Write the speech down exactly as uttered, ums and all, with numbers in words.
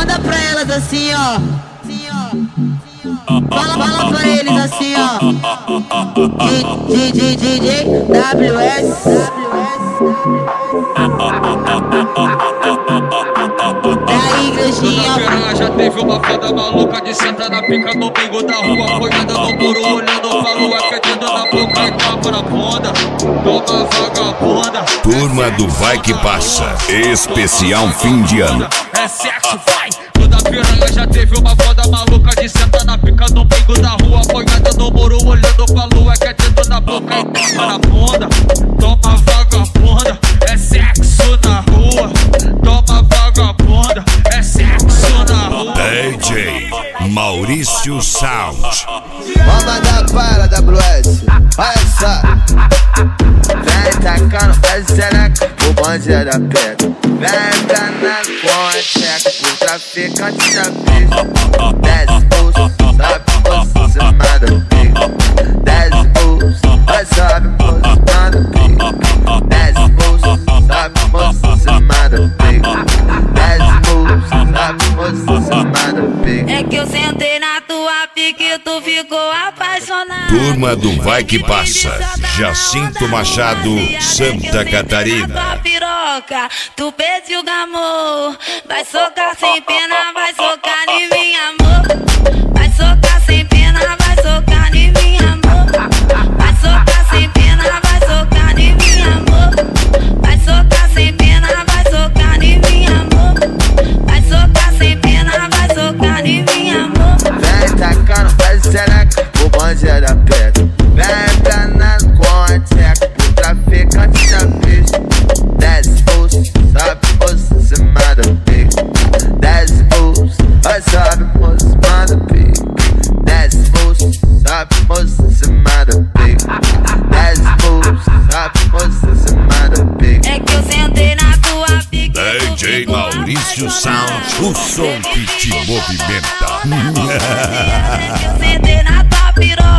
Manda pra elas assim, ó. Assim, ó. Fala, fala pra eles assim, ó. D J, D J, W S. É a igrejinha. Toda piranha já teve uma foda maluca de sentar na pica no bingo da rua, apoiada no muro, olhando pra lua, quietinho na boca e tapa na bunda. Toma vagabunda. Turma do Vai Que Passa, especial fim de ano. É sexo, vai! Toda piranha já teve uma foda maluca de sentar na pica no bingo da rua, apoiada no muro, olhando pra lua, quietinho na boca e tapa na bunda. Toma vagabunda. É sexo na rua. Toma vagabunda. É sexo na rua. D J Maurício Sound. Vamos mandar para W S. Olha só. Vem tacando, faz xereca, o bonde é da pega. Vem pra na conteca, o traficante da pista. Desce pulso, sobe pulso, cê manda pica. Desce pulso, vai sobe pulso, manda pica. Desce pulso, sobe pulso, cê manda pica. Desce pulso, sobe pulso, cê manda pica. É que eu sentei na tua pica e tu ficou apaixonado. Turma do Vai Que Passa, Jacinto Machado, Santa Catarina. Piroca, tu pediu amor. Vai socar sem pena, vai socar em mim, amor. Vai socar sem pena, vai socar em mim, amor. Vai socar sem pena, vai socar em mim, amor. Vai socar sem pena, vai socar em mim, amor. Vai socar sem pena, vai socar em mim, amor. Vem tacando, faz xereca, o bonde é da pega. Vem pra na conteca, o traficante da pista. Desce pulso, sobe pulso, cê manda pica. Desce pulso, vai sobe pulso, manda pica. Desce pulso, sobe pulso, cê manda pica. Desce pulso, sobe pulso, cê manda pica. É que eu sentei na tua pica. D J Maurício Sound, o som que te movimenta. É que eu sentei na tua piroca.